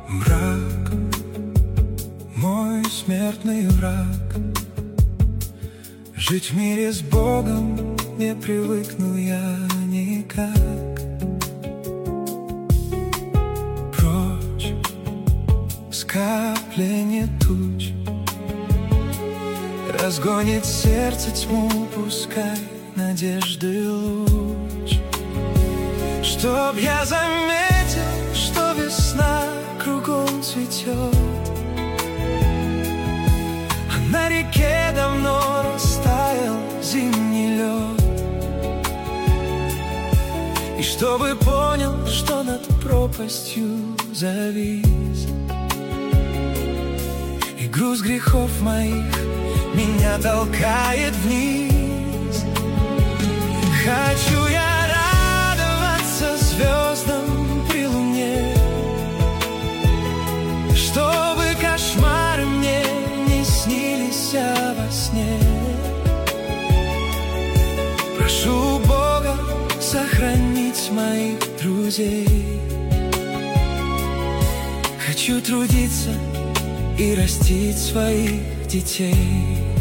Мрак, мой смертный враг. Жить в мире с Богом не привыкну я никак. Прочь скопление туч, разгонит сердце тьму, пускай надежды луч. Чтоб я заметил, что весна кругом цветет, а на реке давно растаял зимний лед. И чтобы понял, что над пропастью завис, и груз грехов моих меня толкает вниз. Хочу я радоваться звездам при луне, чтобы кошмары мне не снились во сне. Прошу Бога сохранить моих друзей. Хочу трудиться и растить своих детей.